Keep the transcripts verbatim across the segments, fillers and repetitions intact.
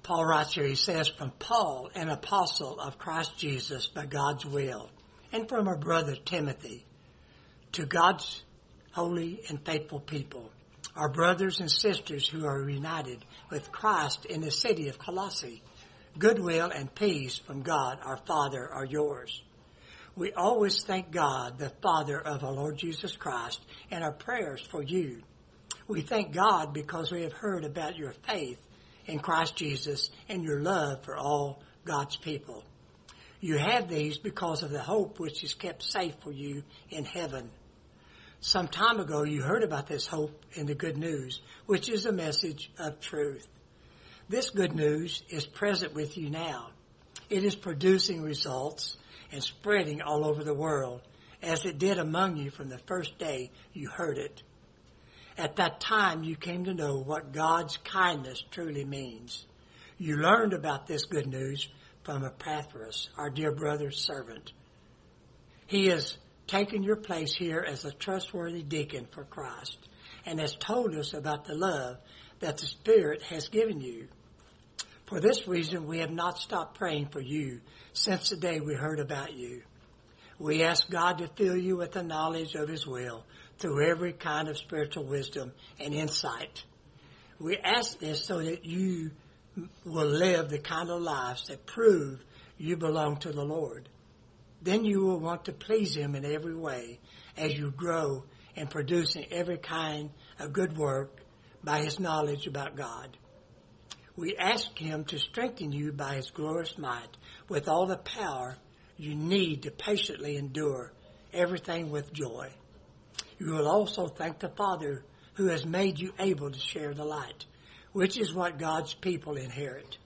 Paul writes here, he says, from Paul, an apostle of Christ Jesus by God's will, and from our brother Timothy, to God's holy and faithful people, our brothers and sisters who are united with Christ in the city of Colossae, goodwill and peace from God our Father are yours. We always thank God, the Father of our Lord Jesus Christ, in our prayers for you. We thank God because we have heard about your faith in Christ Jesus and your love for all God's people. You have these because of the hope which is kept safe for you in heaven. Some time ago you heard about this hope in the good news, which is a message of truth. This good news is present with you now. It is producing results and spreading all over the world, as it did among you from the first day you heard it. At that time, you came to know what God's kindness truly means. You learned about this good news from Epaphras, our dear brother's servant. He has taken your place here as a trustworthy deacon for Christ and has told us about the love that the Spirit has given you. For this reason, we have not stopped praying for you since the day we heard about you. We ask God to fill you with the knowledge of His will through every kind of spiritual wisdom and insight. We ask this so that you will live the kind of lives that prove you belong to the Lord. Then you will want to please Him in every way as you grow in producing every kind of good work by His knowledge about God. We ask Him to strengthen you by His glorious might with all the power you need to patiently endure everything with joy. You will also thank the Father who has made you able to share the light, which is what God's people inherit.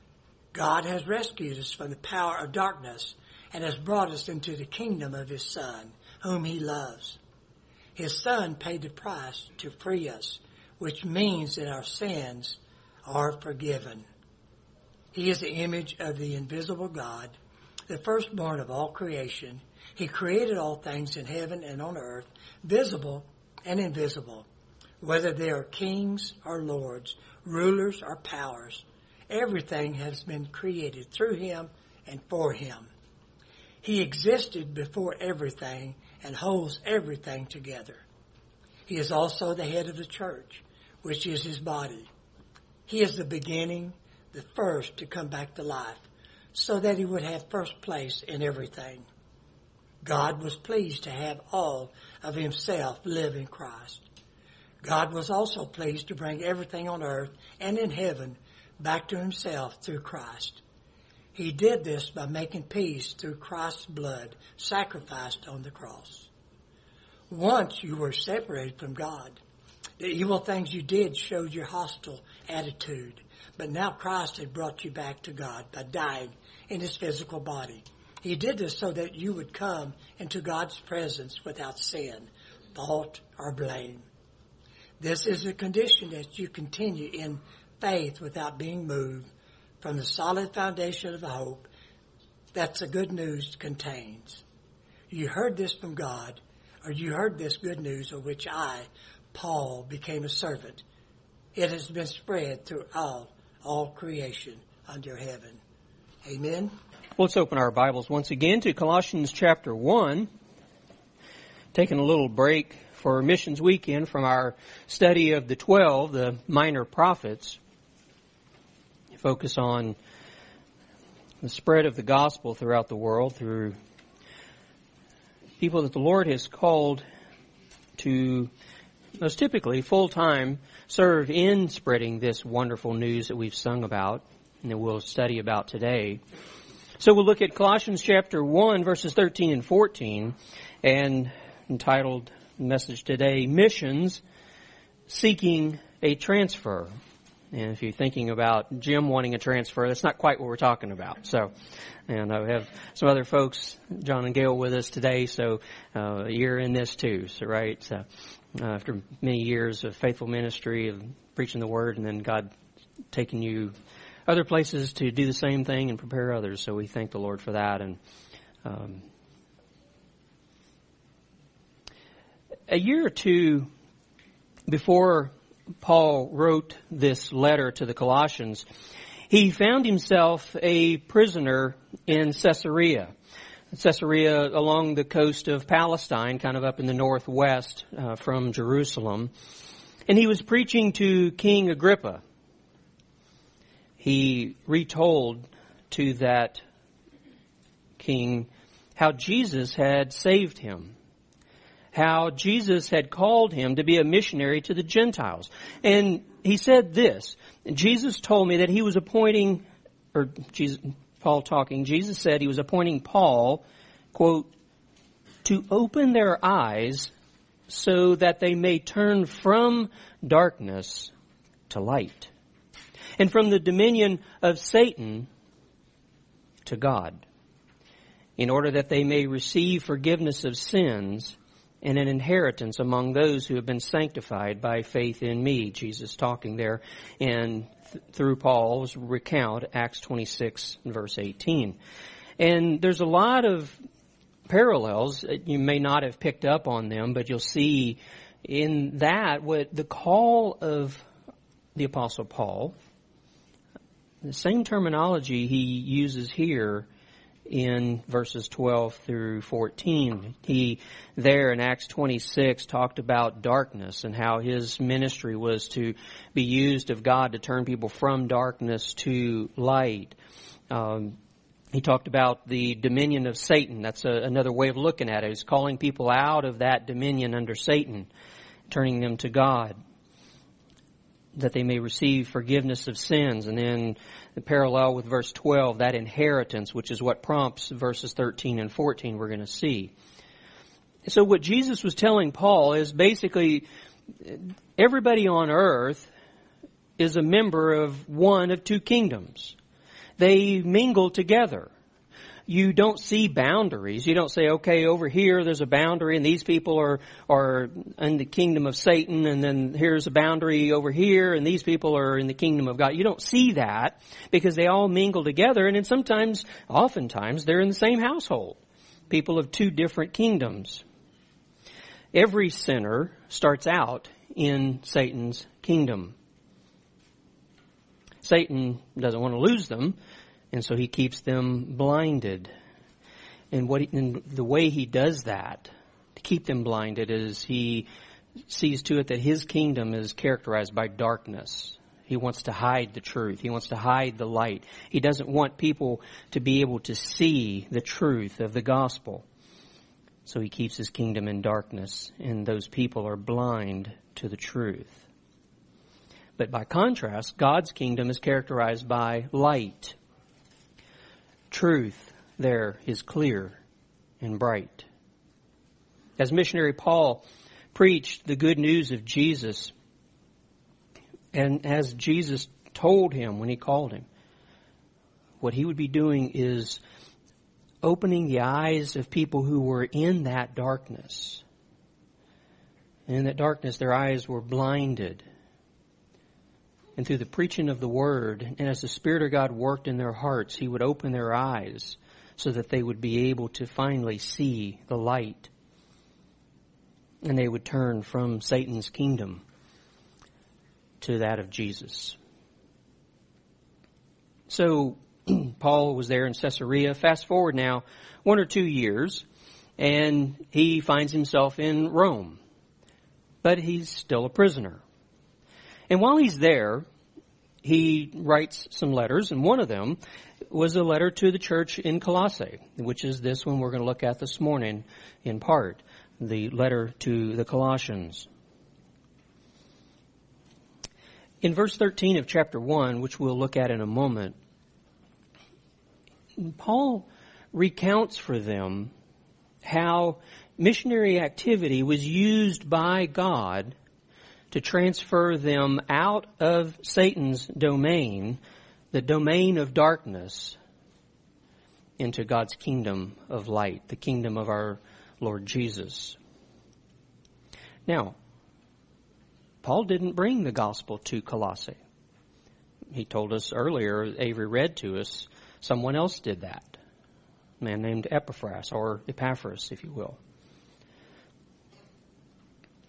God has rescued us from the power of darkness and has brought us into the kingdom of His Son, whom He loves. His Son paid the price to free us, which means that our sins are forgiven. He is the image of the invisible God, the firstborn of all creation. He created all things in heaven and on earth, visible and invisible, whether they are kings or lords, rulers or powers. Everything has been created through Him and for Him. He existed before everything and holds everything together. He is also the head of the church, which is His body. He is the beginning, the first to come back to life, so that He would have first place in everything. God was pleased to have all of Himself live in Christ. God was also pleased to bring everything on earth and in heaven back to Himself through Christ. He did this by making peace through Christ's blood sacrificed on the cross. Once you were separated from God. The evil things you did showed your hostile attitude, but now Christ had brought you back to God by dying in His physical body. He did this so that you would come into God's presence without sin, fault, or blame. This is a condition that you continue in faith without being moved from the solid foundation of the hope that the good news contains. You heard this from God, or you heard this good news of which I, Paul, became a servant. It has been spread through all, all creation under heaven. Amen. Let's open our Bibles once again to Colossians chapter one. Taking a little break for Missions Weekend from our study of the twelve, the minor prophets. Focus on the spread of the gospel throughout the world through people that the Lord has called to, most typically, full-time serve in spreading this wonderful news that we've sung about and that we'll study about today. So we'll look at Colossians chapter one, verses thirteen and fourteen, and entitled message today, Missions Seeking a Transfer. And if you're thinking about Jim wanting a transfer, that's not quite what we're talking about. So, and I have some other folks, John and Gail, with us today. So, uh, you're in this too. So, right. So, uh, after many years of faithful ministry, of preaching the word, and then God taking you other places to do the same thing and prepare others. So we thank the Lord for that. And um, a year or two before Paul wrote this letter to the Colossians, he found himself a prisoner in Caesarea. Caesarea along the coast of Palestine, kind of up in the northwest uh, from Jerusalem. And he was preaching to King Agrippa. He retold to that king how Jesus had saved him, how Jesus had called him to be a missionary to the Gentiles. And he said this, Jesus told me that he was appointing, or Jesus, Paul talking, Jesus said he was appointing Paul, quote, to open their eyes so that they may turn from darkness to light, and from the dominion of Satan to God, in order that they may receive forgiveness of sins and an inheritance among those who have been sanctified by faith in me. Jesus talking there, and th- through Paul's recount, Acts twenty-six, verse eighteen. And there's a lot of parallels. You may not have picked up on them, but you'll see in that what the call of the Apostle Paul, the same terminology he uses here in verses twelve through fourteen. He, there in Acts twenty-six, talked about darkness and how his ministry was to be used of God to turn people from darkness to light. Um, he talked about the dominion of Satan. That's a, another way of looking at it. He's calling people out of that dominion under Satan, turning them to God, that they may receive forgiveness of sins. And then the parallel with verse twelve, that inheritance, which is what prompts verses thirteen and fourteen we're going to see. So what Jesus was telling Paul is basically everybody on earth is a member of one of two kingdoms. They mingle together. You don't see boundaries. You don't say, okay, over here there's a boundary and these people are, are in the kingdom of Satan, and then here's a boundary over here and these people are in the kingdom of God. You don't see that because they all mingle together, and then sometimes, oftentimes, they're in the same household. People of two different kingdoms. Every sinner starts out in Satan's kingdom. Satan doesn't want to lose them, and so he keeps them blinded. And what he, and the way he does that, to keep them blinded, is he sees to it that his kingdom is characterized by darkness. He wants to hide the truth. He wants to hide the light. He doesn't want people to be able to see the truth of the gospel. So he keeps his kingdom in darkness, and those people are blind to the truth. But by contrast, God's kingdom is characterized by light. Truth there is clear and bright. As missionary Paul preached the good news of Jesus, and as Jesus told him when he called him, what he would be doing is opening the eyes of people who were in that darkness. And in that darkness, their eyes were blinded. And through the preaching of the Word, and as the Spirit of God worked in their hearts, He would open their eyes so that they would be able to finally see the light. And they would turn from Satan's kingdom to that of Jesus. So, Paul was there in Caesarea. Fast forward now one or two years, and he finds himself in Rome. But he's still a prisoner. And while he's there, he writes some letters, and one of them was a letter to the church in Colossae, which is this one we're going to look at this morning in part, the letter to the Colossians. In verse thirteen of chapter one, which we'll look at in a moment, Paul recounts for them how missionary activity was used by God to transfer them out of Satan's domain, the domain of darkness, into God's kingdom of light, the kingdom of our Lord Jesus. Now, Paul didn't bring the gospel to Colossae. He told us earlier, Avery read to us, someone else did that. A man named Epaphras, or Epaphras, if you will.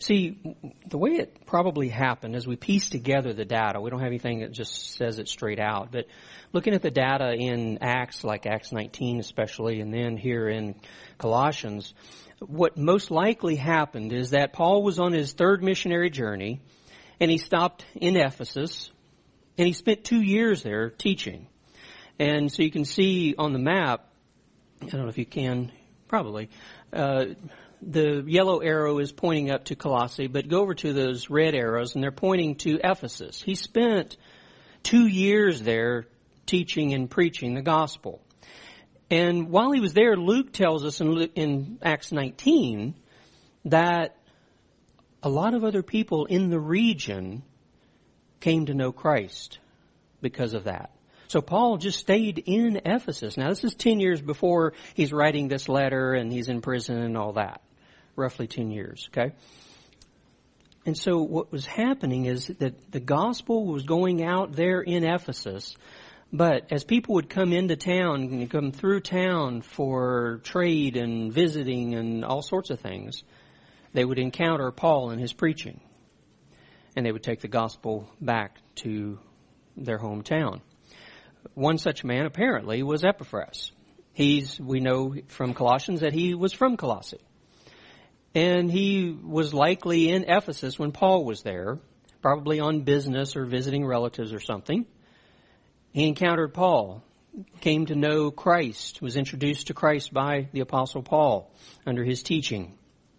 See, the way it probably happened as we piece together the data, we don't have anything that just says it straight out, but looking at the data in Acts, like Acts nineteen especially, and then here in Colossians, what most likely happened is that Paul was on his third missionary journey, and he stopped in Ephesus, and he spent two years there teaching. And so you can see on the map, I don't know if you can, probably, uh, the yellow arrow is pointing up to Colossae, but go over to those red arrows, and they're pointing to Ephesus. He spent two years there teaching and preaching the gospel. And while he was there, Luke tells us in, in Acts nineteen that a lot of other people in the region came to know Christ because of that. So Paul just stayed in Ephesus. Now, this is ten years before he's writing this letter and he's in prison and all that. Roughly ten years, okay? And so what was happening is that the gospel was going out there in Ephesus, but as people would come into town and come through town for trade and visiting and all sorts of things, they would encounter Paul and his preaching. And they would take the gospel back to their hometown. One such man apparently was Epaphras. He's, we know from Colossians that he was from Colossae. And he was likely in Ephesus when Paul was there, probably on business or visiting relatives or something. He encountered Paul, came to know Christ, was introduced to Christ by the Apostle Paul under his teaching.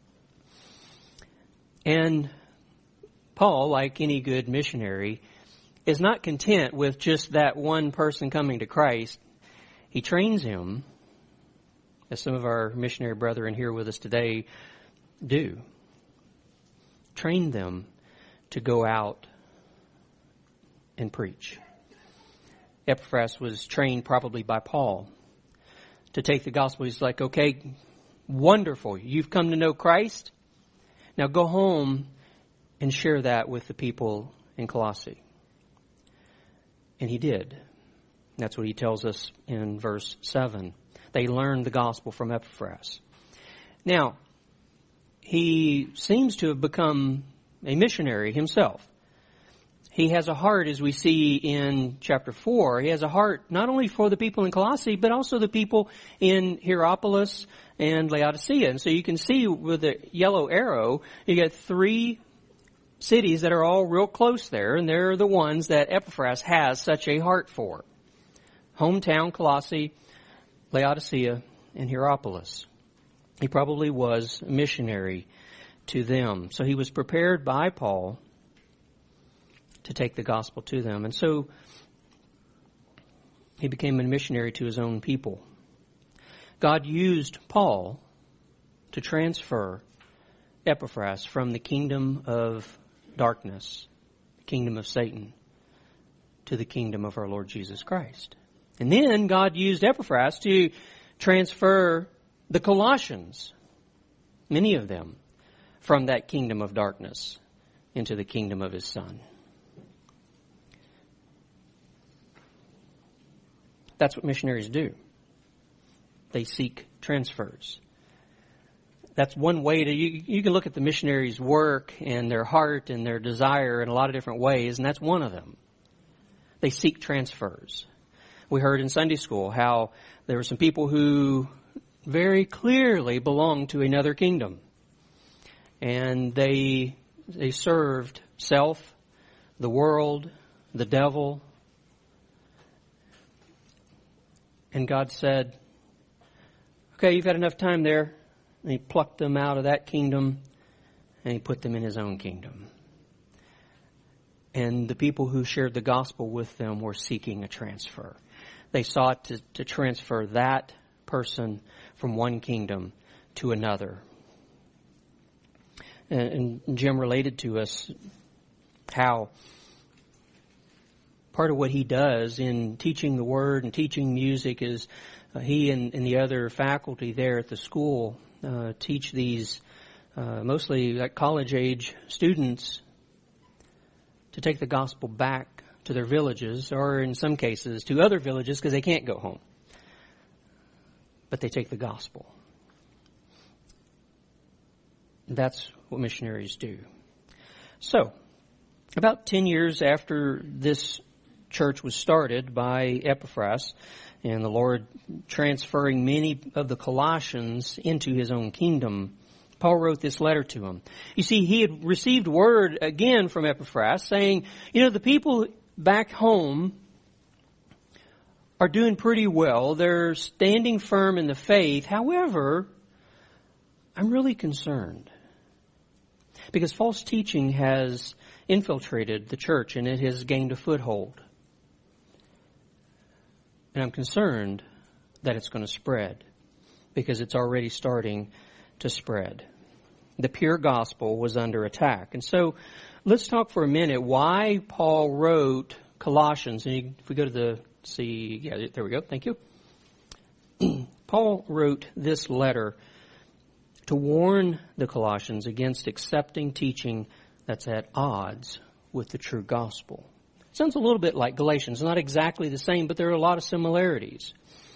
And Paul, like any good missionary, is not content with just that one person coming to Christ. He trains him, as some of our missionary brethren here with us today do. Train them to go out and preach. Epaphras was trained probably by Paul to take the gospel. He's like, okay, wonderful. You've come to know Christ. Now go home and share that with the people in Colossae. And he did. That's what he tells us in verse seven. They learned the gospel from Epaphras. Now, he seems to have become a missionary himself. He has a heart, as we see in chapter four, he has a heart not only for the people in Colossae, but also the people in Hierapolis and Laodicea. And so you can see with the yellow arrow, you get three cities that are all real close there, and they're the ones that Epaphras has such a heart for. Hometown, Colossae, Laodicea, and Hierapolis. He probably was a missionary to them. So he was prepared by Paul to take the gospel to them. And so he became a missionary to his own people. God used Paul to transfer Epaphras from the kingdom of darkness, the kingdom of Satan, to the kingdom of our Lord Jesus Christ. And then God used Epaphras to transfer the Colossians, many of them, from that kingdom of darkness into the kingdom of his Son. That's what missionaries do. They seek transfers. That's one way to, you, you can look at the missionaries' work and their heart and their desire in a lot of different ways, and that's one of them. They seek transfers. We heard in Sunday school how there were some people who very clearly belonged to another kingdom. And they they served self, the world, the devil. And God said, okay, you've had enough time there. And he plucked them out of that kingdom and he put them in his own kingdom. And the people who shared the gospel with them were seeking a transfer. They sought to, to transfer that person from one kingdom to another. And, and Jim related to us how part of what he does in teaching the word and teaching music is uh, he and, and the other faculty there at the school uh, teach these uh, mostly like college age students to take the gospel back to their villages, or in some cases to other villages because they can't go home. But they take the gospel. That's what missionaries do. So, about ten years after this church was started by Epaphras, and the Lord transferring many of the Colossians into His own kingdom, Paul wrote this letter to them. You see, he had received word again from Epaphras saying, you know, the people back home are doing pretty well. They're standing firm in the faith. However, I'm really concerned because false teaching has infiltrated the church and it has gained a foothold. And I'm concerned that it's going to spread because it's already starting to spread. The pure gospel was under attack. And so let's talk for a minute why Paul wrote Colossians. And if we go to the, see, yeah, there we go. Thank you. Paul wrote this letter to warn the Colossians against accepting teaching that's at odds with the true gospel. Sounds a little bit like Galatians. Not exactly the same, but there are a lot of similarities.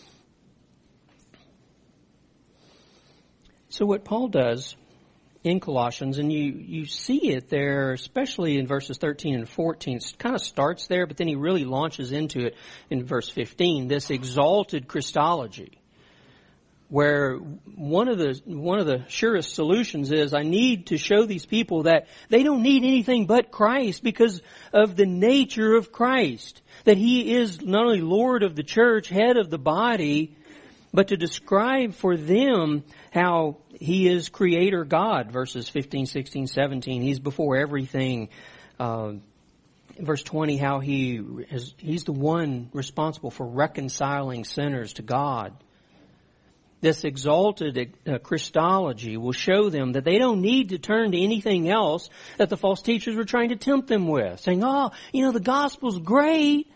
So what Paul does in Colossians, and you, you see it there, especially in verses thirteen and fourteen, it kind of starts there, but then he really launches into it in verse fifteen, this exalted Christology, where one of the one of the surest solutions is I need to show these people that they don't need anything but Christ because of the nature of Christ, that He is not only Lord of the church, head of the body, but to describe for them how He is Creator God, verses fifteen, sixteen, seventeen. He's before everything. Uh, verse twenty, how He is, He's the one responsible for reconciling sinners to God. This exalted uh, Christology will show them that they don't need to turn to anything else that the false teachers were trying to tempt them with. Saying, oh, you know, the gospel's great,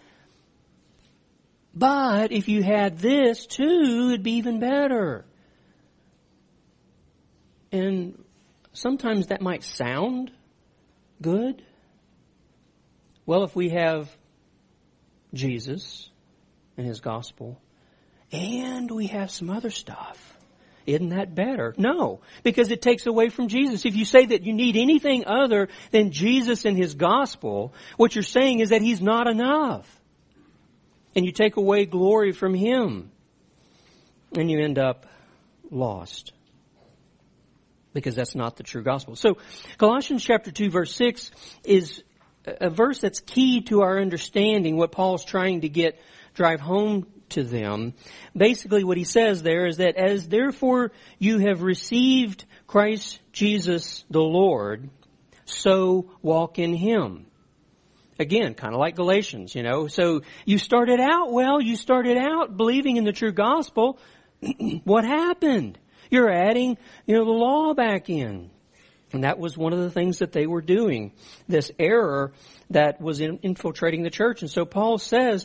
but if you had this too, it'd be even better. And sometimes that might sound good. Well, if we have Jesus and His gospel, and we have some other stuff, isn't that better? No, because it takes away from Jesus. If you say that you need anything other than Jesus and His gospel, what you're saying is that He's not enough. And you take away glory from Him. And you end up lost. Because that's not the true gospel. So Colossians chapter two verse six is a verse that's key to our understanding what Paul's trying to get, drive home to them. Basically what he says there is that as therefore you have received Christ Jesus the Lord, so walk in Him. Again, kind of like Galatians, you know. So you started out well, you started out believing in the true gospel. What happened? You're adding, you know, the law back in. And that was one of the things that they were doing. This error that was in, infiltrating the church. And so Paul says,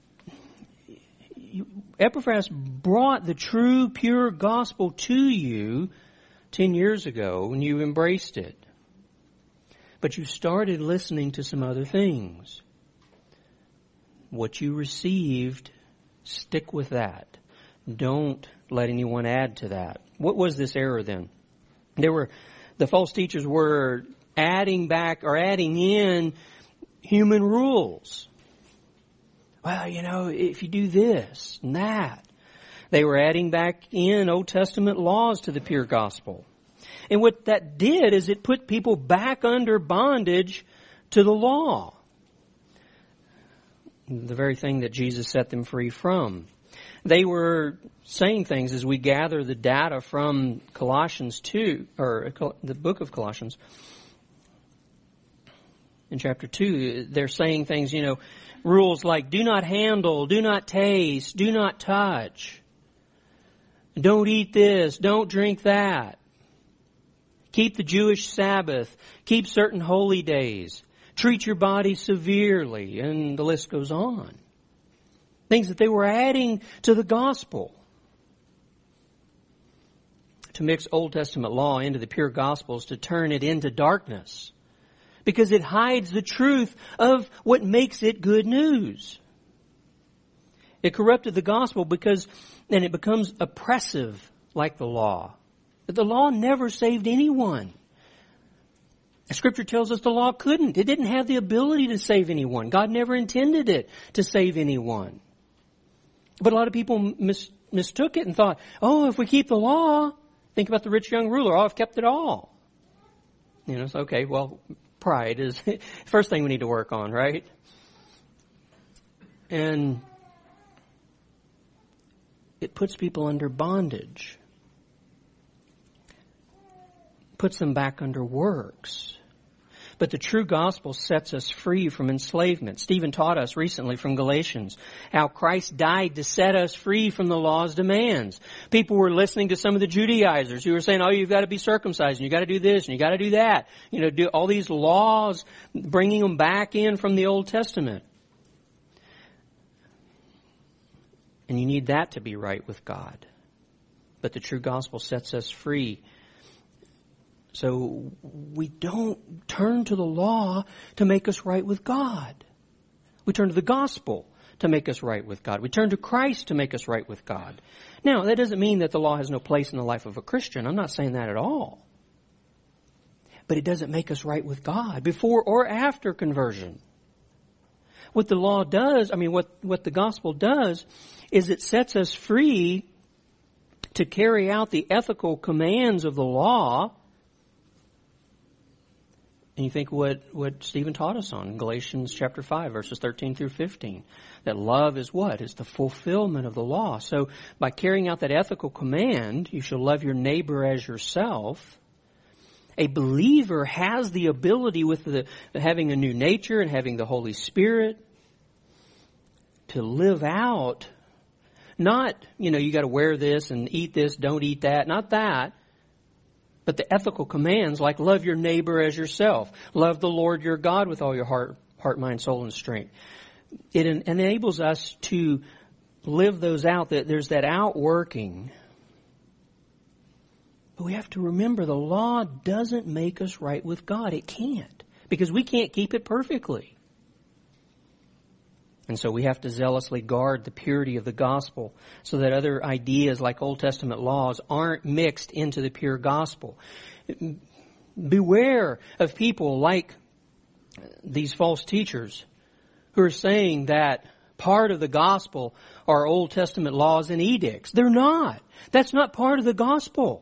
Epaphras brought the true, pure gospel to you ten years ago when you embraced it. But you started listening to some other things. What you received, stick with that. Don't let anyone add to that. What was this error then? There were, the false teachers were adding back or adding in human rules. Well, you know, if you do this and that. They were adding back in Old Testament laws to the pure gospel. And what that did is it put people back under bondage to the law. The very thing that Jesus set them free from. They were saying things as we gather the data from Colossians two, or the book of Colossians. In chapter two, they're saying things, you know, rules like do not handle, do not taste, do not touch. Don't eat this, don't drink that. Keep the Jewish Sabbath. Keep certain holy days. Treat your body severely. And the list goes on. Things that they were adding to the gospel. To mix Old Testament law into the pure gospels, to turn it into darkness. Because it hides the truth of what makes it good news. It corrupted the gospel because then it becomes oppressive like the law. That the law never saved anyone. Scripture tells us the law couldn't. It didn't have the ability to save anyone. God never intended it to save anyone. But a lot of people mis- mistook it and thought, oh, if we keep the law, think about the rich young ruler, oh, I've kept it all. You know, it's okay, well, pride is the first thing we need to work on, right? And it puts people under bondage. Puts them back under works. But the true gospel sets us free from enslavement. Stephen taught us recently from Galatians how Christ died to set us free from the law's demands. People were listening to some of the Judaizers who were saying, oh, you've got to be circumcised and you've got to do this and you've got to do that. You know, do all these laws, bringing them back in from the Old Testament. And you need that to be right with God. But the true gospel sets us free. So we don't turn to the law to make us right with God. We turn to the gospel to make us right with God. We turn to Christ to make us right with God. Now, that doesn't mean that the law has no place in the life of a Christian. I'm not saying that at all. But it doesn't make us right with God before or after conversion. What the law does, I mean, what, what the gospel does is it sets us free to carry out the ethical commands of the law. And you think what, what Stephen taught us on in Galatians chapter five, verses thirteen through fifteen. That love is what? Is the fulfillment of the law. So by carrying out that ethical command, you shall love your neighbor as yourself. A believer has the ability with the, having a new nature and having the Holy Spirit to live out. Not, you know, you got to wear this and eat this, don't eat that. Not that. But the ethical commands like love your neighbor as yourself. Love the Lord your God with all your heart, heart, mind, soul, and strength. It en- enables us to live those out. That there's that outworking. But we have to remember the law doesn't make us right with God. It can't. Because we can't keep it perfectly. And so we have to zealously guard the purity of the gospel so that other ideas like Old Testament laws aren't mixed into the pure gospel. Beware of people like these false teachers who are saying that part of the gospel are Old Testament laws and edicts. They're not. That's not part of the gospel.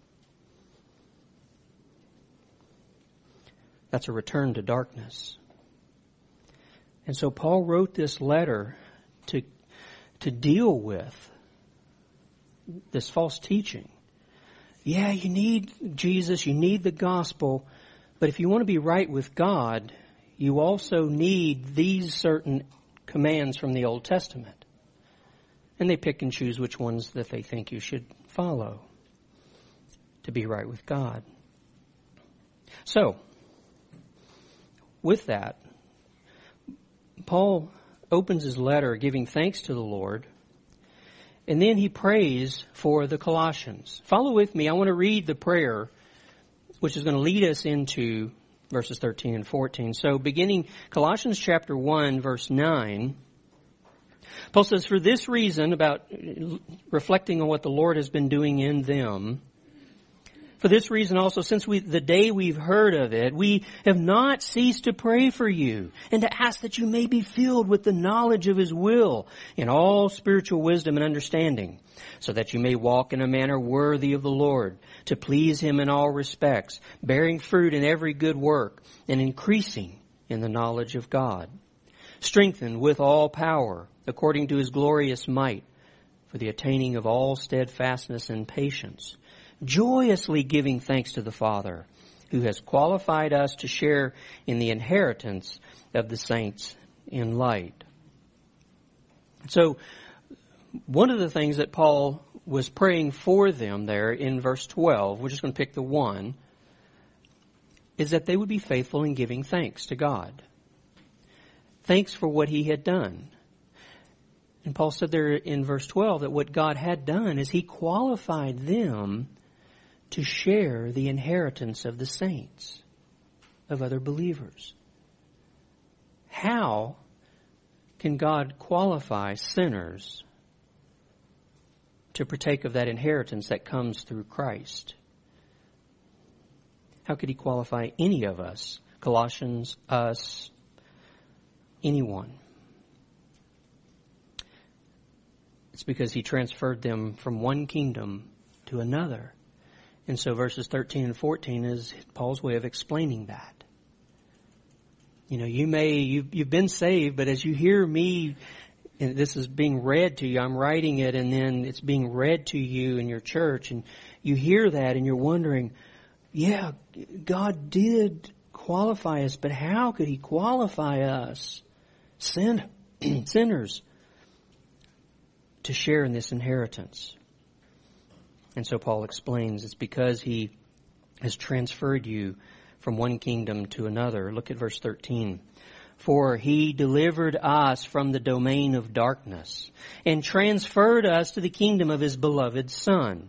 That's a return to darkness. And so Paul wrote this letter to, to deal with this false teaching. Yeah, you need Jesus, you need the gospel, but if you want to be right with God, you also need these certain commands from the Old Testament. And they pick and choose which ones that they think you should follow to be right with God. So, with that, Paul opens his letter giving thanks to the Lord, and then he prays for the Colossians. Follow with me. I want to read the prayer, which is going to lead us into verses thirteen and fourteen. So beginning Colossians chapter one, verse nine, Paul says, for this reason, about reflecting on what the Lord has been doing in them, for this reason also, since we, the day we've heard of it, we have not ceased to pray for you and to ask that you may be filled with the knowledge of His will in all spiritual wisdom and understanding, so that you may walk in a manner worthy of the Lord, to please Him in all respects, bearing fruit in every good work and increasing in the knowledge of God, strengthened with all power according to His glorious might, for the attaining of all steadfastness and patience, joyously giving thanks to the Father, who has qualified us to share in the inheritance of the saints in light. So, one of the things that Paul was praying for them there in verse twelve, we're just going to pick the one, is that they would be faithful in giving thanks to God. Thanks for what He had done. And Paul said there in verse twelve that what God had done is He qualified them to share the inheritance of the saints, of other believers. How can God qualify sinners to partake of that inheritance that comes through Christ? How could he qualify any of us? Colossians, us, anyone. It's because he transferred them from one kingdom to another. And so verses thirteen and fourteen is Paul's way of explaining that. You know, you may, you've, you've been saved, but as you hear me, and this is being read to you, I'm writing it, and then it's being read to you in your church, and you hear that and you're wondering, yeah, God did qualify us, but how could he qualify us, sin, sinners, to share in this inheritance? And so Paul explains it's because he has transferred you from one kingdom to another. Look at verse thirteen. For he delivered us from the domain of darkness and transferred us to the kingdom of his beloved Son.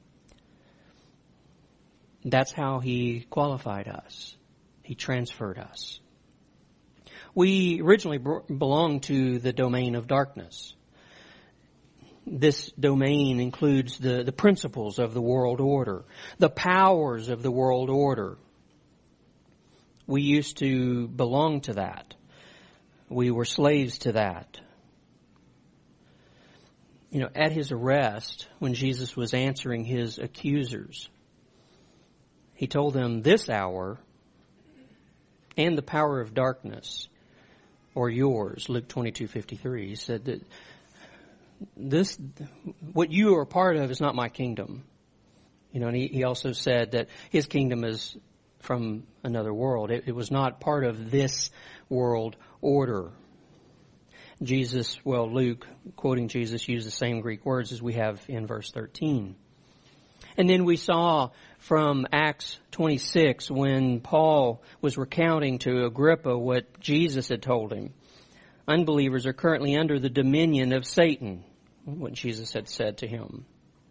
That's how he qualified us. He transferred us. We originally belonged to the domain of darkness. This domain includes the, the principles of the world order, the powers of the world order. We used to belong to that. We were slaves to that. You know, at his arrest, when Jesus was answering his accusers, he told them, this hour and the power of darkness are yours. Luke twenty-two fifty-three. He said that this, what you are a part of is not my kingdom. You know, and he, he also said that his kingdom is from another world. It, it was not part of this world order. Jesus, well, Luke, quoting Jesus, used the same Greek words as we have in verse thirteen. And then we saw from Acts twenty-six when Paul was recounting to Agrippa what Jesus had told him. Unbelievers are currently under the dominion of Satan, what Jesus had said to him.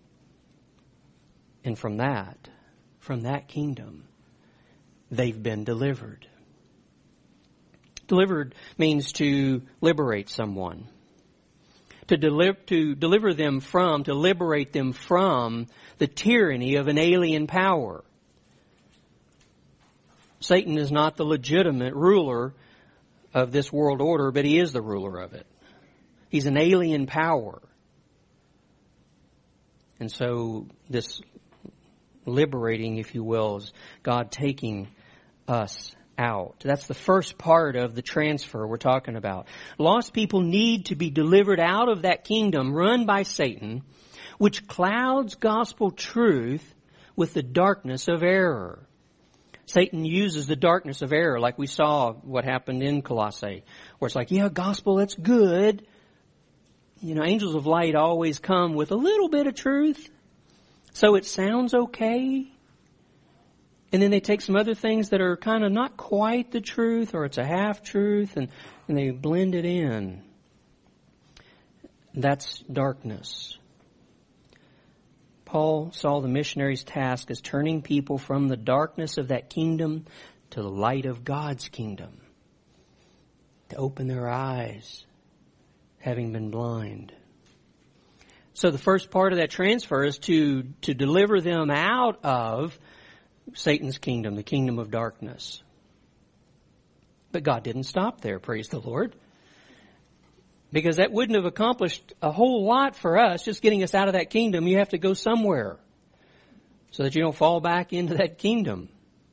And from that, from that kingdom, they've been delivered. Delivered means to liberate someone. To deliver, to deliver them from, to liberate them from the tyranny of an alien power. Satan is not the legitimate ruler of this world order, but he is the ruler of it. He's an alien power. And so this liberating, if you will, is God taking us out. That's the first part of the transfer we're talking about. Lost people need to be delivered out of that kingdom run by Satan, which clouds gospel truth with the darkness of error. Satan uses the darkness of error, like we saw what happened in Colossae, where it's like, yeah, gospel, that's good. You know, angels of light always come with a little bit of truth, so it sounds okay. And then they take some other things that are kind of not quite the truth, or it's a half-truth, and, and they blend it in. That's darkness. Paul saw the missionary's task as turning people from the darkness of that kingdom to the light of God's kingdom. To open their eyes, having been blind. So the first part of that transfer is to, to deliver them out of Satan's kingdom, the kingdom of darkness. But God didn't stop there, praise the Lord. Because that wouldn't have accomplished a whole lot for us, just getting us out of that kingdom. You have to go somewhere so that you don't fall back into that kingdom.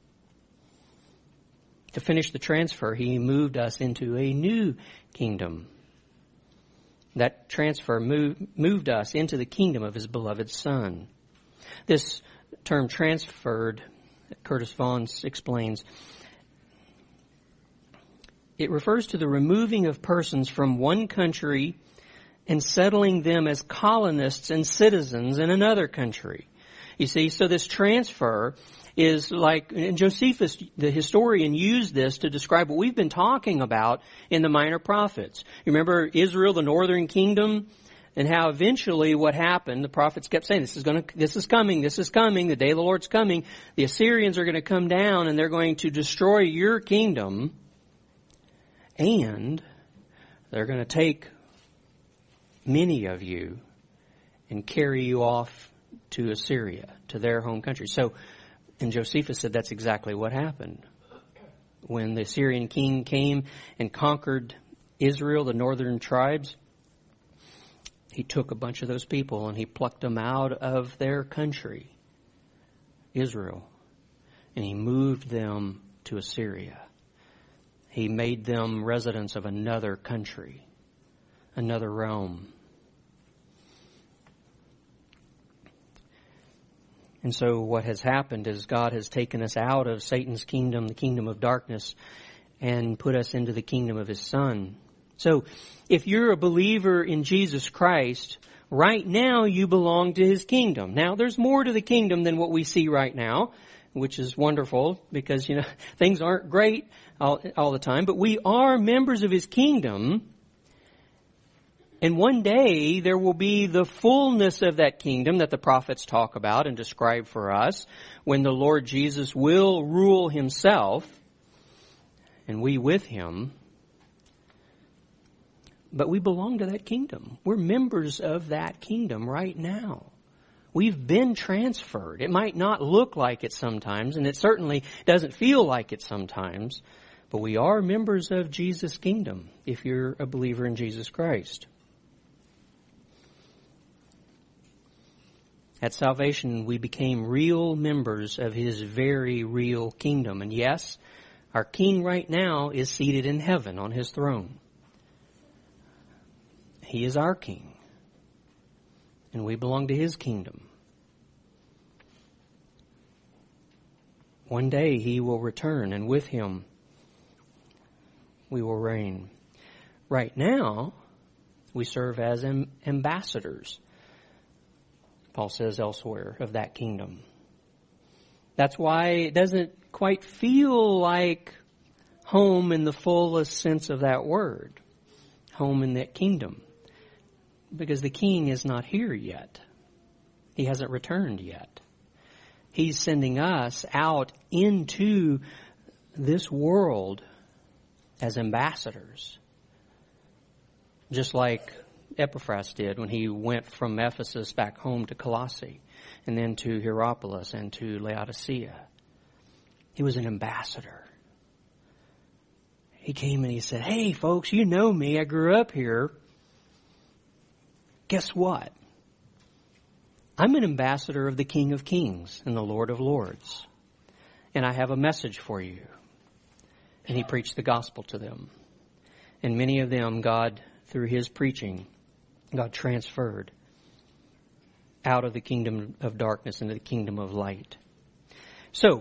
To finish the transfer, He moved us into a new kingdom. That transfer moved, moved us into the kingdom of His beloved Son. This term transferred, Curtis Vaughan explains, it refers to the removing of persons from one country and settling them as colonists and citizens in another country. You see, so this transfer is like, and Josephus, the historian, used this to describe what we've been talking about in the Minor Prophets. You remember Israel, the northern kingdom, and how eventually what happened, the prophets kept saying, this is going to, this is coming, this is coming, the day of the Lord's coming. The Assyrians are going to come down and they're going to destroy your kingdom. And they're going to take many of you and carry you off to Assyria, to their home country. So And Josephus said that's exactly what happened. When the Assyrian king came and conquered Israel, the northern tribes, he took a bunch of those people and he plucked them out of their country, Israel, and he moved them to Assyria. He made them residents of another country, another realm. And so what has happened is God has taken us out of Satan's kingdom, the kingdom of darkness, and put us into the kingdom of His Son. So if you're a believer in Jesus Christ, right now you belong to His kingdom. Now there's more to the kingdom than what we see right now, which is wonderful because, you know, things aren't great all, all the time, but we are members of His kingdom. And one day there will be the fullness of that kingdom that the prophets talk about and describe for us, when the Lord Jesus will rule Himself and we with Him. But we belong to that kingdom. We're members of that kingdom right now. We've been transferred. It might not look like it sometimes, and it certainly doesn't feel like it sometimes, but we are members of Jesus' kingdom if you're a believer in Jesus Christ. At salvation, we became real members of His very real kingdom. And yes, our King right now is seated in heaven on His throne. He is our King, and we belong to His kingdom. One day He will return, and with Him we will reign. Right now, we serve as ambassadors, Paul says elsewhere, of that kingdom. That's why it doesn't quite feel like home in the fullest sense of that word. Home in that kingdom. Because the King is not here yet. He hasn't returned yet. He's sending us out into this world as ambassadors. Just like Epaphras did when he went from Ephesus back home to Colossae, and then to Hierapolis and to Laodicea. He was an ambassador. He came and he said, "Hey folks, you know me, I grew up here. Guess what? I'm an ambassador of the King of Kings and the Lord of Lords. And I have a message for you." And he preached the gospel to them. And many of them, God, through his preaching, God transferred out of the kingdom of darkness into the kingdom of light. So,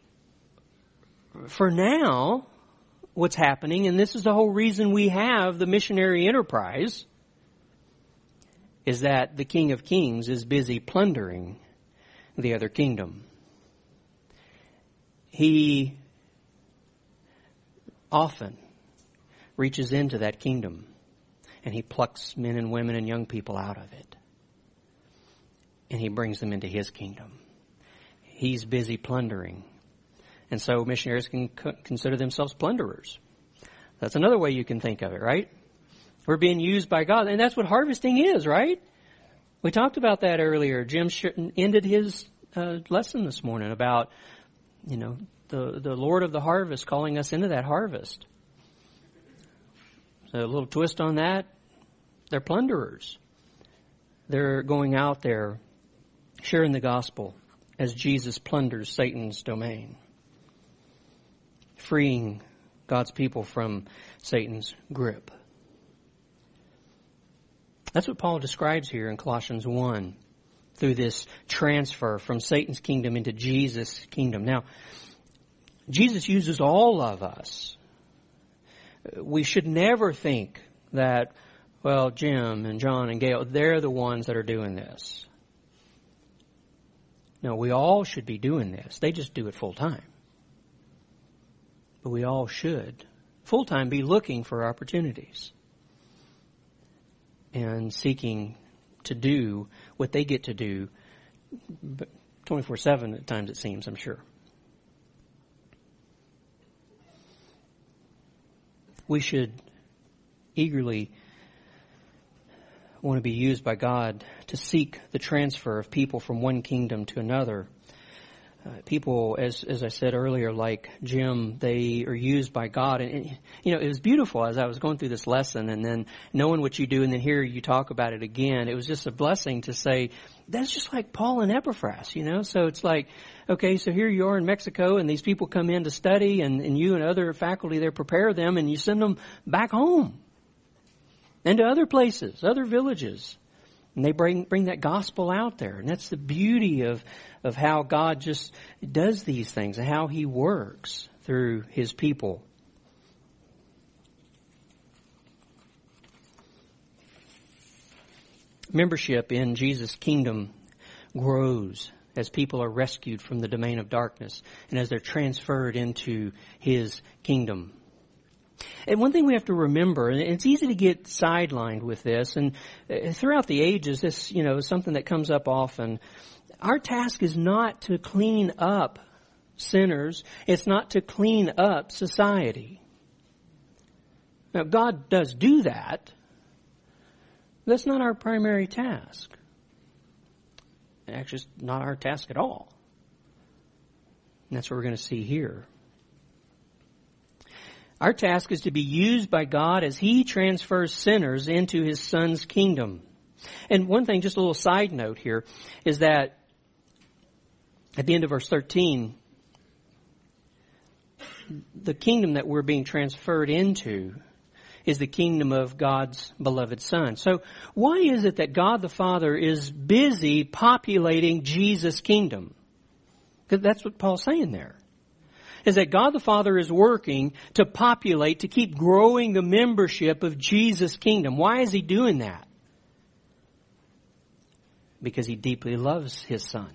for now, what's happening, and this is the whole reason we have the missionary enterprise, is that the King of Kings is busy plundering the other kingdom. He often reaches into that kingdom and he plucks men and women and young people out of it. And he brings them into his kingdom. He's busy plundering. And so missionaries can consider themselves plunderers. That's another way you can think of it, right? We're being used by God. And that's what harvesting is, right? We talked about that earlier. Jim ended his uh, lesson this morning about, you know, the, the Lord of the harvest calling us into that harvest. So a little twist on that. They're plunderers. They're going out there sharing the gospel as Jesus plunders Satan's domain, freeing God's people from Satan's grip. That's what Paul describes here in Colossians one, through this transfer from Satan's kingdom into Jesus' kingdom. Now, Jesus uses all of us. We should never think that, well, Jim and John and Gail, they're the ones that are doing this. No, we all should be doing this. They just do it full time. But we all should, full time, be looking for opportunities and seeking to do what they get to do twenty-four seven at times, it seems, I'm sure. We should eagerly want to be used by God to seek the transfer of people from one kingdom to another. Uh, people, as as I said earlier, like Jim, they are used by God. And, and, you know, it was beautiful as I was going through this lesson and then knowing what you do and then here you talk about it again. It was just a blessing to say, that's just like Paul and Epaphras, you know. So it's like, okay, so here you are in Mexico and these people come in to study and, and you and other faculty there prepare them and you send them back home and to other places, other villages. And they bring bring that gospel out there. And that's the beauty of, of how God just does these things and how He works through His people. Membership in Jesus' kingdom grows as people are rescued from the domain of darkness and as they're transferred into His kingdom. And one thing we have to remember, and it's easy to get sidelined with this, and throughout the ages, this, you know, is something that comes up often. Our task is not to clean up sinners. It's not to clean up society. Now, God does do that. That's not our primary task. Actually, it's not our task at all. And that's what we're going to see here. Our task is to be used by God as He transfers sinners into His Son's kingdom. And one thing, just a little side note here, is that at the end of verse thirteen, the kingdom that we're being transferred into is the kingdom of God's beloved Son. So why is it that God the Father is busy populating Jesus' kingdom? Because that's what Paul's saying there. Is that God the Father is working to populate, to keep growing the membership of Jesus' kingdom. Why is He doing that? Because He deeply loves His Son.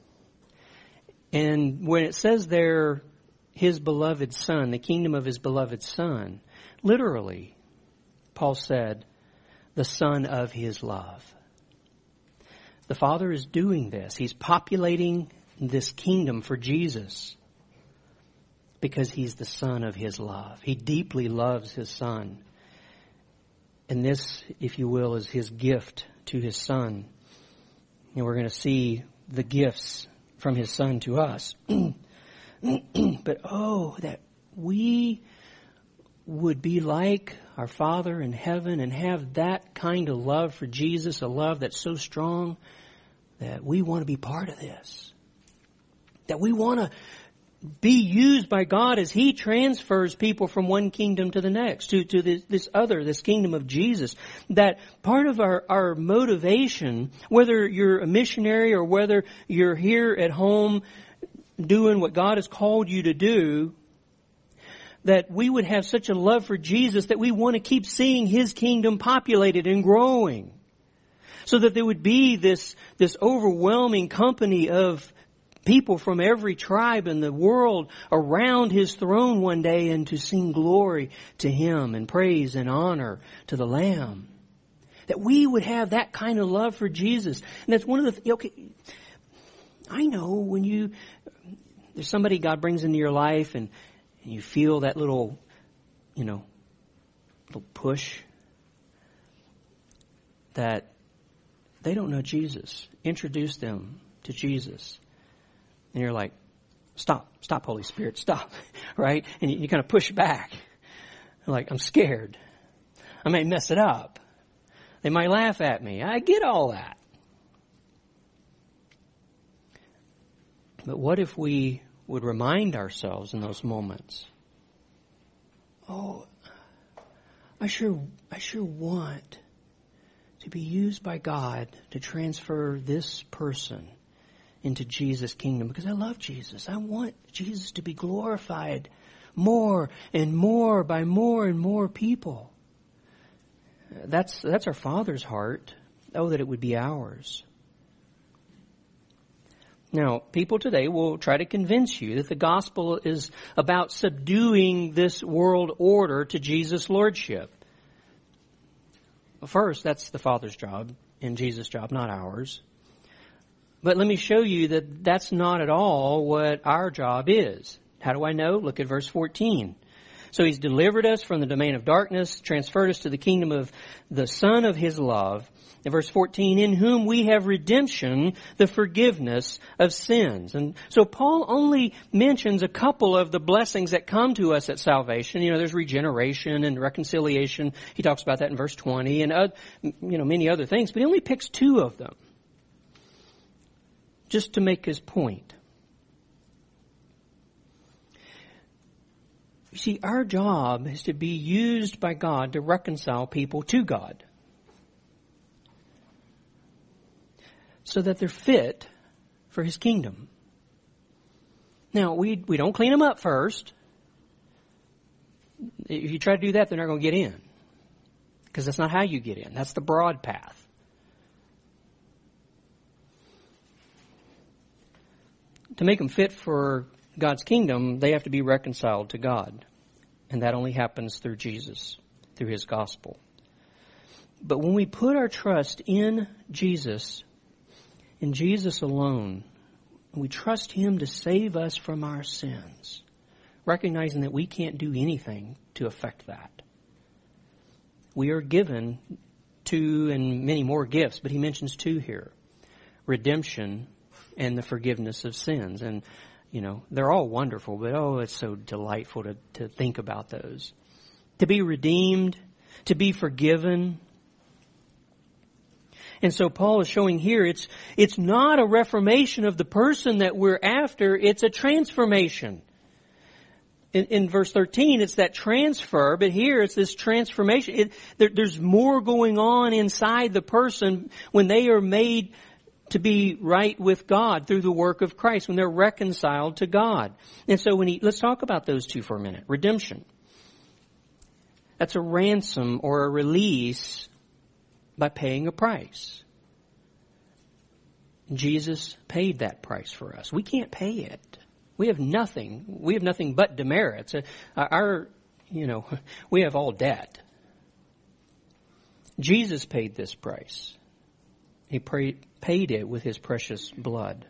And when it says there, His beloved Son, the kingdom of His beloved Son, literally, Paul said, the Son of His love. The Father is doing this. He's populating this kingdom for Jesus. Because He's the Son of His love. He deeply loves His Son. And this, if you will, is His gift to His Son. And we're going to see the gifts from His Son to us. But oh, that we would be like our Father in heaven and have that kind of love for Jesus, a love that's so strong that we want to be part of this. That we want to be used by God as He transfers people from one kingdom to the next, to, to this, this other, this kingdom of Jesus. That part of our, our motivation, whether you're a missionary or whether you're here at home doing what God has called you to do, that we would have such a love for Jesus that we want to keep seeing His kingdom populated and growing. So that there would be this, this overwhelming company of people from every tribe in the world around His throne one day and to sing glory to Him and praise and honor to the Lamb. That we would have that kind of love for Jesus. And that's one of the, okay, I know when you, there's somebody God brings into your life and, and you feel that little, you know, little push that they don't know Jesus. Introduce them to Jesus. And you're like, stop, stop, Holy Spirit, stop, right? And you, you kind of push back. You're like, I'm scared. I may mess it up. They might laugh at me. I get all that. But what if we would remind ourselves in those moments, oh, I sure, I sure want to be used by God to transfer this person into Jesus' kingdom because I love Jesus. I want Jesus to be glorified more and more by more and more people. That's that's our Father's heart. Oh, that it would be ours. Now, people today will try to convince you that the gospel is about subduing this world order to Jesus' lordship. First, that's the Father's job and Jesus' job, not ours. But let me show you that that's not at all what our job is. How do I know? Look at verse fourteen. So He's delivered us from the domain of darkness, transferred us to the kingdom of the Son of His love. In verse fourteen, in whom we have redemption, the forgiveness of sins. And so Paul only mentions a couple of the blessings that come to us at salvation. You know, there's regeneration and reconciliation. He talks about that in verse twenty and, uh, you know, many other things. But he only picks two of them just to make his point. You see, our job is to be used by God to reconcile people to God, so that they're fit for His kingdom. Now, we we don't clean them up first. If you try to do that, they're not going to get in. Because that's not how you get in. That's the broad path. To make them fit for God's kingdom, they have to be reconciled to God. And that only happens through Jesus, through His gospel. But when we put our trust in Jesus, in Jesus alone, we trust Him to save us from our sins, recognizing that we can't do anything to affect that. We are given two and many more gifts, but he mentions two here: redemption and the forgiveness of sins. And, you know, they're all wonderful, but oh, it's so delightful to, to think about those. To be redeemed, to be forgiven. And so Paul is showing here it's it's not a reformation of the person that we're after, it's a transformation. In, in verse thirteen, it's that transfer, but here it's this transformation. It, there, there's more going on inside the person when they are made to be right with God through the work of Christ, when they're reconciled to God. And so when he, let's talk about those two for a minute. Redemption. That's a ransom or a release by paying a price. Jesus paid that price for us. We can't pay it. We have nothing. We have nothing but demerits. Our, you know, we have all debt. Jesus paid this price. He paid it with His precious blood.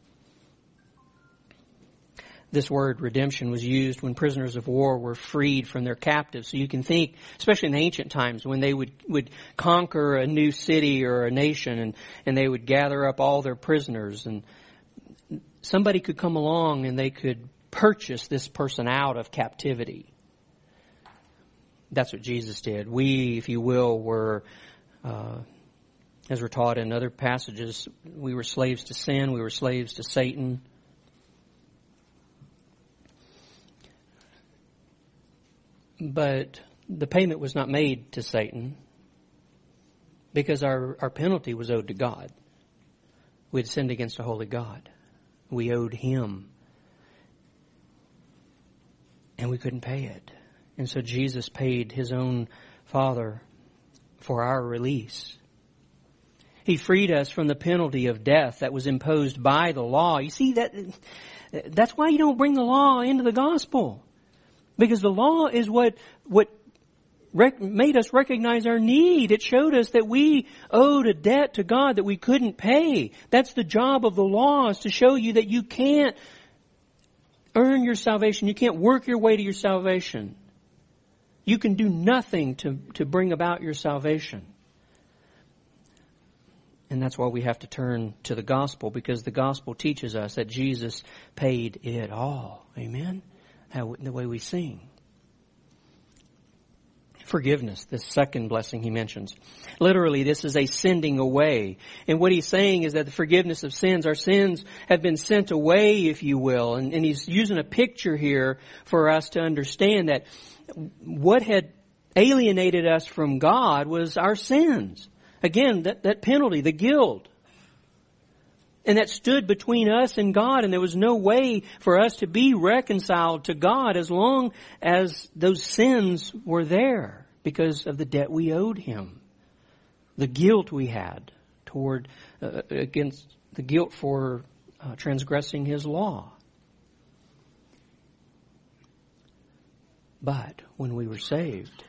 This word redemption was used when prisoners of war were freed from their captives. So you can think, especially in ancient times, when they would, would conquer a new city or a nation, and, and they would gather up all their prisoners, and somebody could come along and they could purchase this person out of captivity. That's what Jesus did. We, if you will, were, uh, as we're taught in other passages, we were slaves to sin, we were slaves to Satan. But the payment was not made to Satan because our, our penalty was owed to God. We had sinned against a holy God. We owed Him. And we couldn't pay it. And so Jesus paid His own Father for our release. He freed us from the penalty of death that was imposed by the law. You see, that that's why you don't bring the law into the gospel. Because the law is what what rec- made us recognize our need. It showed us that we owed a debt to God that we couldn't pay. That's the job of the law, is to show you that you can't earn your salvation. You can't work your way to your salvation. You can do nothing to, to bring about your salvation. And that's why we have to turn to the gospel, because the gospel teaches us that Jesus paid it all. Amen? How, the way we sing. Forgiveness, the second blessing he mentions. Literally, this is a sending away. And what he's saying is that the forgiveness of sins, our sins have been sent away, if you will. And, and he's using a picture here for us to understand that what had alienated us from God was our sins. Again, that, that penalty, the guilt. And that stood between us and God, and there was no way for us to be reconciled to God as long as those sins were there because of the debt we owed Him. The guilt we had toward, uh, against the guilt for uh, transgressing His law. But when we were saved,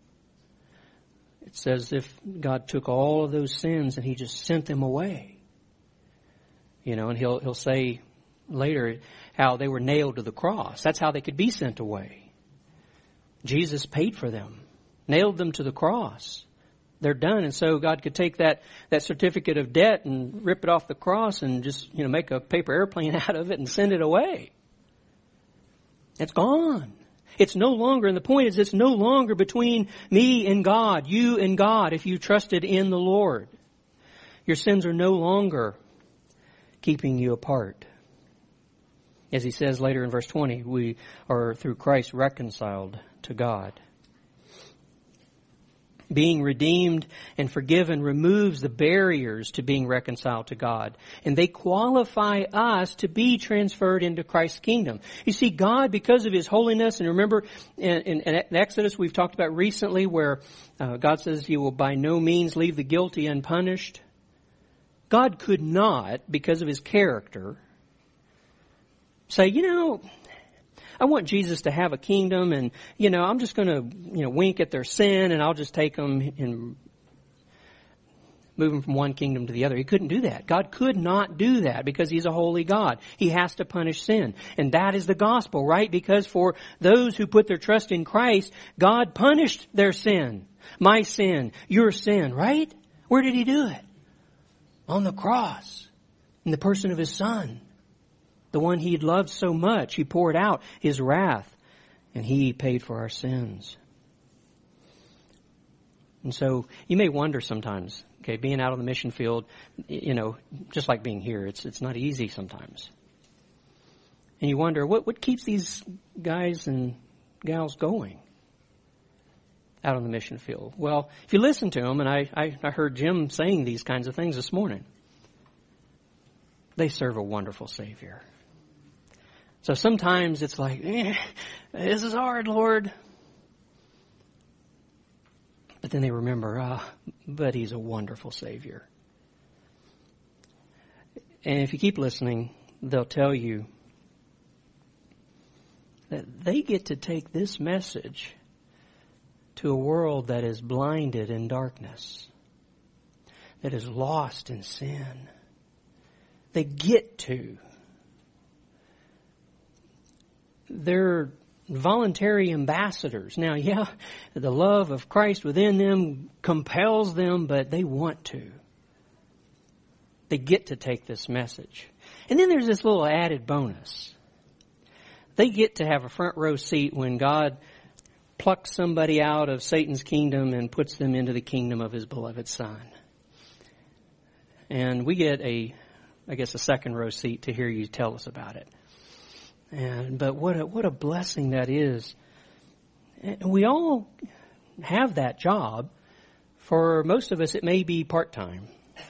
it says if God took all of those sins and He just sent them away. You know, and he'll he'll say later how they were nailed to the cross. That's how they could be sent away. Jesus paid for them, nailed them to the cross. They're done. And so God could take that, that certificate of debt and rip it off the cross and just, you know, make a paper airplane out of it and send it away. It's gone. It's no longer, and the point is it's no longer between me and God, you and God, if you trusted in the Lord. Your sins are no longer keeping you apart. As he says later in verse twenty, we are through Christ reconciled to God. Being redeemed and forgiven removes the barriers to being reconciled to God. And they qualify us to be transferred into Christ's kingdom. You see, God, because of His holiness, and remember in, in, in Exodus we've talked about recently where uh, God says He will by no means leave the guilty unpunished. God could not, because of His character, say, you know, I want Jesus to have a kingdom and, you know, I'm just going to, you know, wink at their sin and I'll just take them and move them from one kingdom to the other. He couldn't do that. God could not do that because He's a holy God. He has to punish sin. And that is the gospel, right? Because for those who put their trust in Christ, God punished their sin. My sin, your sin, right? Where did He do it? On the cross, in the person of His Son. The one He loved so much, He poured out His wrath, and He paid for our sins. And so you may wonder sometimes, okay, being out on the mission field, you know, just like being here, it's it's not easy sometimes. And you wonder, what, what keeps these guys and gals going out on the mission field? Well, if you listen to them, and I, I, I heard Jim saying these kinds of things this morning, they serve a wonderful Savior. So sometimes it's like, eh, this is hard, Lord. But then they remember, ah, but He's a wonderful Savior. And if you keep listening, they'll tell you that they get to take this message to a world that is blinded in darkness, that is lost in sin. They get to. They're voluntary ambassadors. Now, yeah, the love of Christ within them compels them, but they want to. They get to take this message. And then there's this little added bonus. They get to have a front row seat when God plucks somebody out of Satan's kingdom and puts them into the kingdom of His beloved Son. And we get a, I guess, a second row seat to hear you tell us about it. And, but what a, what a blessing that is. And we all have that job. For most of us, it may be part-time.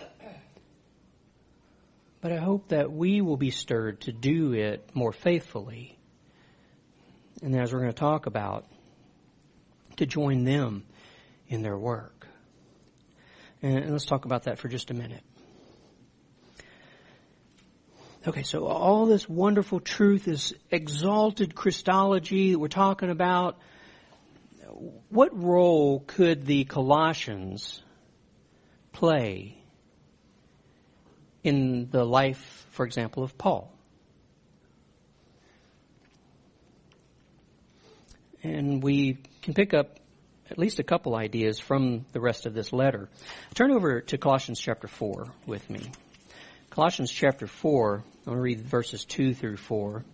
But I hope that we will be stirred to do it more faithfully. And as we're going to talk about, to join them in their work. And let's talk about that for just a minute. Okay, so all this wonderful truth, this exalted Christology that we're talking about, what role could the Colossians play in the life, for example, of Paul? And we can pick up at least a couple ideas from the rest of this letter. Turn over to Colossians chapter four with me. Colossians chapter four, I'm going to read verses two through four.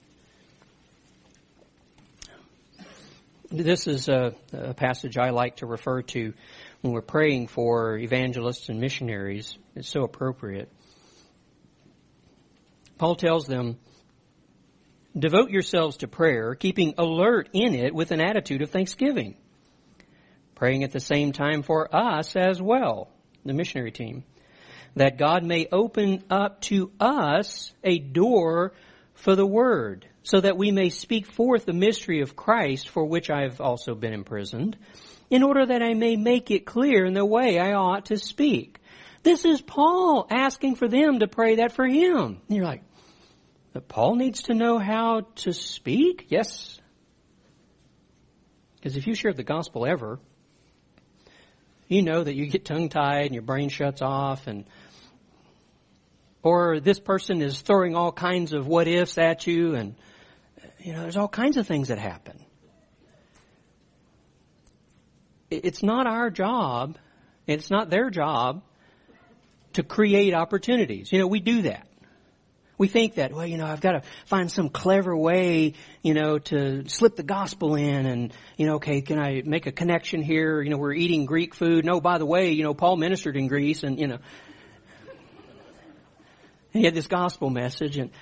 This is a, a passage I like to refer to when we're praying for evangelists and missionaries. It's so appropriate. Paul tells them, devote yourselves to prayer, keeping alert in it with an attitude of thanksgiving, praying at the same time for us as well, the missionary team, that God may open up to us a door for the word, so that we may speak forth the mystery of Christ, for which I have also been imprisoned, in order that I may make it clear in the way I ought to speak. This is Paul asking for them to pray that for him. And you're like, but Paul needs to know how to speak? Yes. Because if you share the gospel ever, you know that you get tongue-tied and your brain shuts off, and or this person is throwing all kinds of what-ifs at you, and you know there's all kinds of things that happen. it's not our job, it's not their job to create opportunities. You know, we do that. We think that, well, you know, I've got to find some clever way, you know, to slip the gospel in and, you know, okay, can I make a connection here? You know, we're eating Greek food. No, by the way, you know, Paul ministered in Greece and, you know, he had this gospel message, and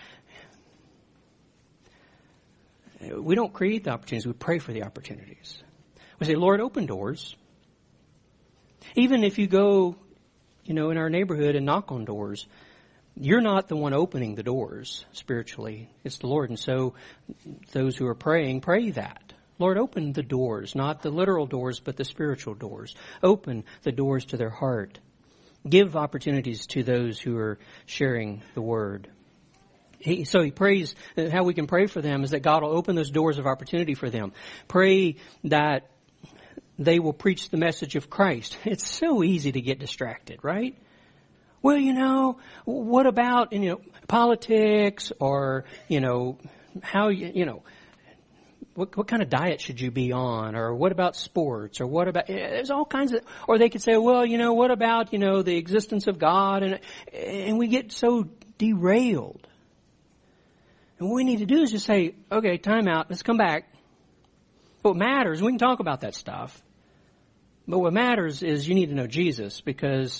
we don't create the opportunities. We pray for the opportunities. We say, Lord, open doors. Even if you go, you know, in our neighborhood and knock on doors, you're not the one opening the doors spiritually. It's the Lord. And so those who are praying, pray that. Lord, open the doors, not the literal doors, but the spiritual doors. Open the doors to their heart. Give opportunities to those who are sharing the word. He, so he prays, how we can pray for them is that God will open those doors of opportunity for them. Pray that they will preach the message of Christ. It's so easy to get distracted, right? Well, you know, what about, you know, politics or, you know, how, you, you know, what, what kind of diet should you be on? Or what about sports? Or what about, there's all kinds of, or they could say, well, you know, what about, you know, the existence of God? And, and we get so derailed. And what we need to do is just say, okay, time out, let's come back. What matters, we can talk about that stuff. But what matters is you need to know Jesus, because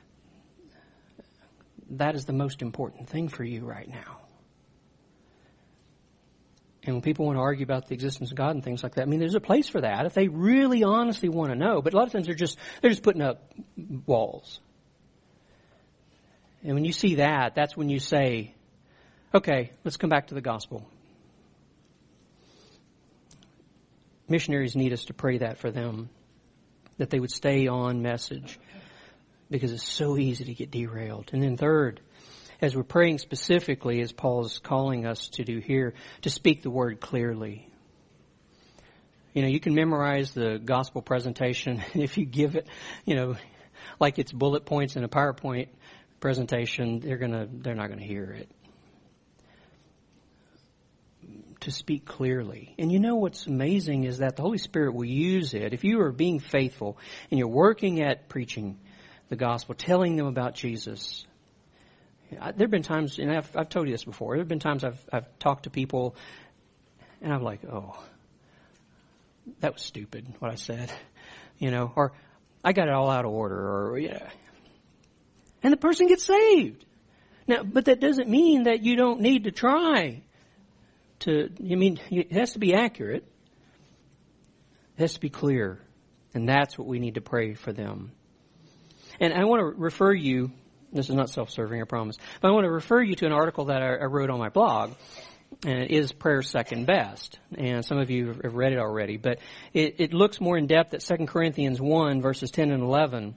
that is the most important thing for you right now. And when people want to argue about the existence of God and things like that, I mean, there's a place for that if they really honestly want to know. But a lot of times they're just they're just putting up walls. And when you see that, that's when you say, okay, let's come back to the gospel. Missionaries need us to pray that for them, that they would stay on message, because it's so easy to get derailed. And then third, as we're praying specifically, as Paul's calling us to do here, to speak the word clearly. You know, you can memorize the gospel presentation if you give it, you know, like it's bullet points in a PowerPoint presentation, they're gonna they're not gonna hear it. To speak clearly. And you know what's amazing is that the Holy Spirit will use it. If you are being faithful and you're working at preaching the gospel, telling them about Jesus. There have been times, and I've, I've told you this before, there have been times I've, I've talked to people and I'm like, oh, that was stupid what I said, you know, or I got it all out of order, or, yeah. And the person gets saved. Now, but that doesn't mean that you don't need to try to, I mean, it has to be accurate. It has to be clear. And that's what we need to pray for them. And I want to refer you, this is not self-serving, I promise, but I want to refer you to an article that I, I wrote on my blog, and it is Prayer Second Best. And some of you have read it already, but it, it looks more in depth at Second Corinthians one, verses ten and eleven,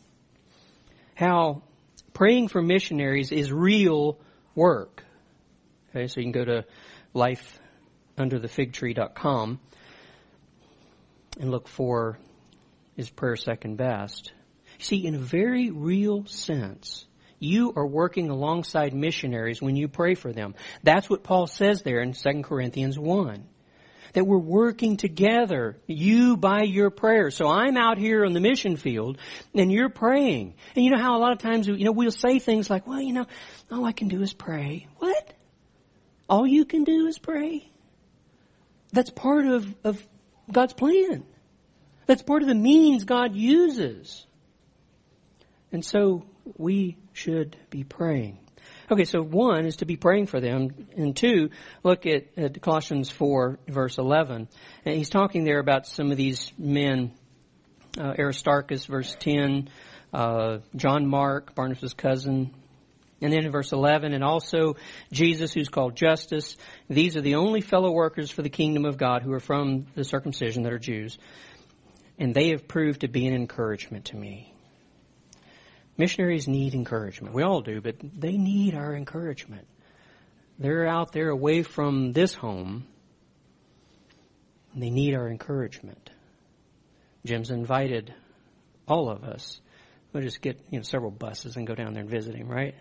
how praying for missionaries is real work. Okay, so you can go to life under the fig tree dot com and look for Is Prayer Second Best. See, in a very real sense, you are working alongside missionaries when you pray for them. That's what Paul says there in Second Corinthians one. That we're working together, you by your prayers. So I'm out here on the mission field and you're praying. And you know how a lot of times, you know, we'll say things like, well, you know, all I can do is pray. What? All you can do is pray? That's part of, of God's plan. That's part of the means God uses. And so we should be praying. Okay, so one is to be praying for them. And two, look at, at Colossians four, verse eleven. And he's talking there about some of these men. Uh, Aristarchus, verse ten. Uh, John Mark, Barnabas' cousin. And then in verse eleven, and also Jesus, who's called Justus. These are the only fellow workers for the kingdom of God who are from the circumcision that are Jews. And they have proved to be an encouragement to me. Missionaries need encouragement. We all do, but they need our encouragement. They're out there away from this home, and they need our encouragement. Jim's invited all of us. We'll just get, you know, several buses and go down there and visit him, right?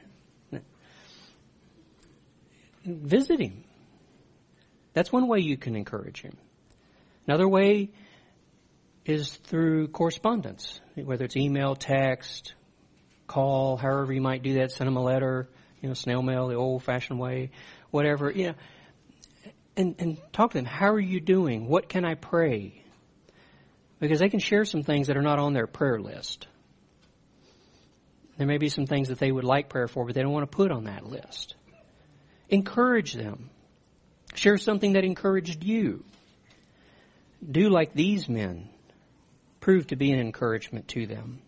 Visit him. That's one way you can encourage him. Another way is through correspondence, whether it's email, text, call, however you might do that, send them a letter, you know, snail mail, the old-fashioned way, whatever, you know, and, and talk to them. How are you doing? What can I pray? Because they can share some things that are not on their prayer list. There may be some things that they would like prayer for, but they don't want to put on that list. Encourage them. Share something that encouraged you. Do like these men. Prove to be an encouragement to them.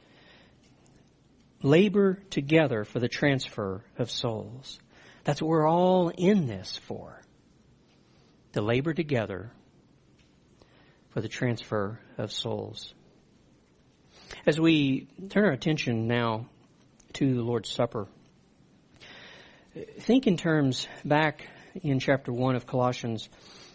Labor together for the transfer of souls. That's what we're all in this for. To labor together for the transfer of souls. As we turn our attention now to the Lord's Supper, think in terms back in chapter one of Colossians.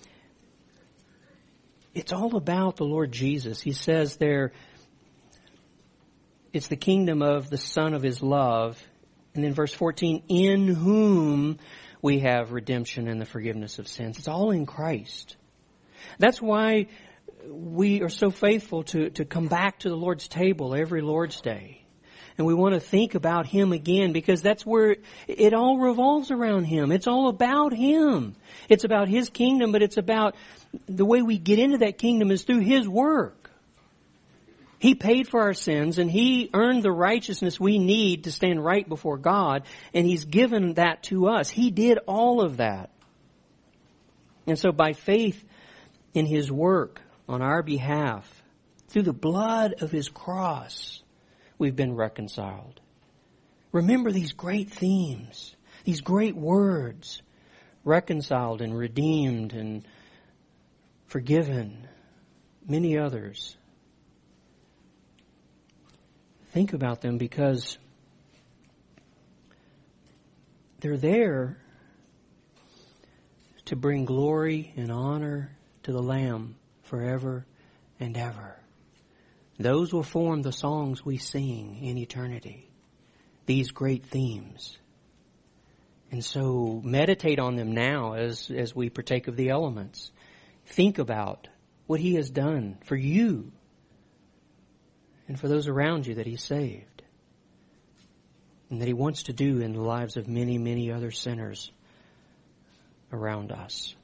It's all about the Lord Jesus. He says there, it's the kingdom of the Son of His love. And then verse fourteen, in whom we have redemption and the forgiveness of sins. It's all in Christ. That's why we are so faithful to, to come back to the Lord's table every Lord's Day. And we want to think about Him again, because that's where it all revolves around Him. It's all about Him. It's about His kingdom, but it's about the way we get into that kingdom is through His work. He paid for our sins, and He earned the righteousness we need to stand right before God, and He's given that to us. He did all of that. And so by faith in His work on our behalf, through the blood of His cross, we've been reconciled. Remember these great themes, these great words, reconciled and redeemed and forgiven, many others. Think about them, because they're there to bring glory and honor to the Lamb forever and ever. Those will form the songs we sing in eternity. These great themes. And so meditate on them now as, as we partake of the elements. Think about what He has done for you and for those around you that He saved, and that He wants to do in the lives of many, many other sinners around us.